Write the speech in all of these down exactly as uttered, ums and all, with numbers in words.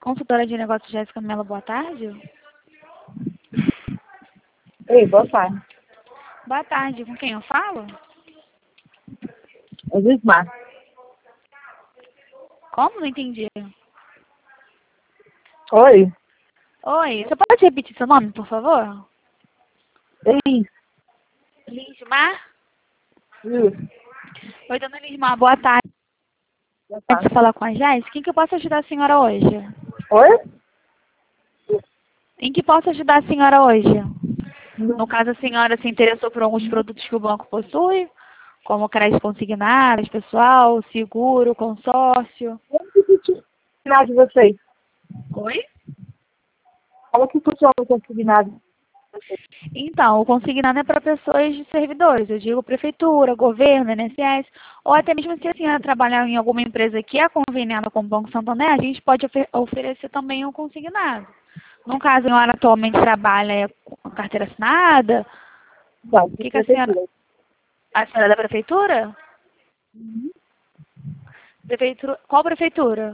Consultora de negócios Jéssica Mello, boa tarde. Ei, boa tarde. Boa tarde, com quem eu falo? É Gismar. Como? Não entendi. Oi. Oi, você pode repetir seu nome, por favor? Ei. Lismar? Isso. Oi, dona Lismar, boa tarde. Boa Pode tarde. falar com a Jéssica? Em que eu posso ajudar a senhora hoje? Oi? Em que posso ajudar a senhora hoje? Não. No caso, a senhora se interessou por alguns produtos que o banco possui, como crédito consignado, pessoal, seguro, consórcio. Como que funciona de vocês? Oi? Como que funciona o consignado? Então, o consignado é para pessoas de servidores, eu digo prefeitura, governo, I N S S, ou até mesmo se a senhora trabalhar em alguma empresa que é conveniada com o Banco Santander, a gente pode ofe- oferecer também um consignado. No caso, a senhora atualmente trabalha com carteira assinada, Não, o de que, que a senhora... prefeitura. A senhora é da prefeitura? Prefeitura... Qual prefeitura?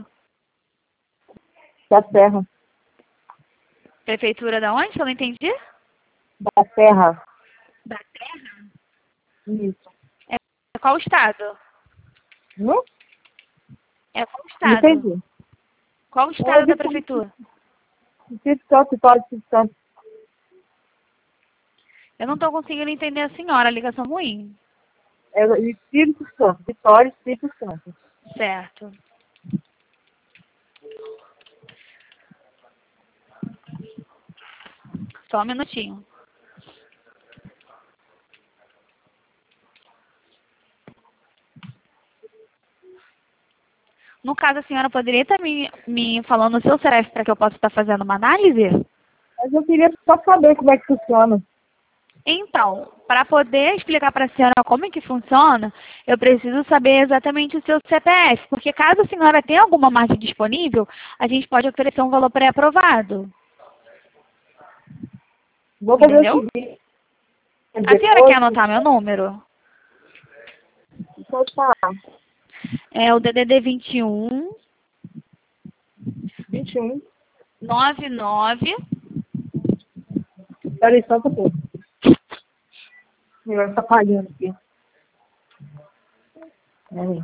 Da Serra. Prefeitura da onde? Que eu não entendi? Da Serra. Da Terra? Isso. É qual estado? Não? É qual Não estado? entendi. Qual É estado da de prefeitura? Espírito Santo, Vitória, Espírito Santo. Eu não estou conseguindo entender a senhora, a ligação ruim. É de Espírito Santo. Vitória, Espírito Santo. Certo. Só um minutinho. No caso, a senhora poderia estar me, me falando o seu C R E F para que eu possa estar fazendo uma análise? Mas eu queria só saber como é que funciona. Então, para poder explicar para a senhora como é que funciona, eu preciso saber exatamente o seu C P F, porque caso a senhora tenha alguma margem disponível, a gente pode oferecer um valor pré-aprovado. Vou fazer o Entendeu? seguinte. A senhora quer Depois, anotar meu número? pode falar. É o D D D vinte e um, vinte e um. noventa e nove. Peraí, só um pouco. Melhor tá pagando aqui. Peraí.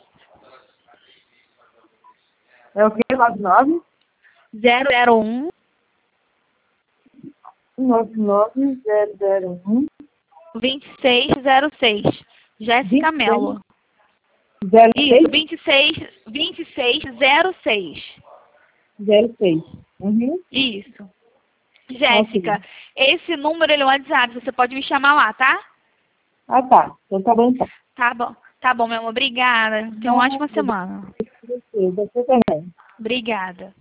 É o quê? nove nove? zero zero um nove nove zero zero um vinte e seis zero seis. Jéssica Mello. zero Isso, seis vinte e seis, vinte e seis zero seis. zero seis. Uhum. Isso. Ok. Jéssica, esse número ele é o WhatsApp, você pode me chamar lá, tá? Ah, tá. Então tá bom, então. Tá bom. Tá bom, meu amor. Obrigada. Tenha uma ótima semana. Você, você também. Obrigada.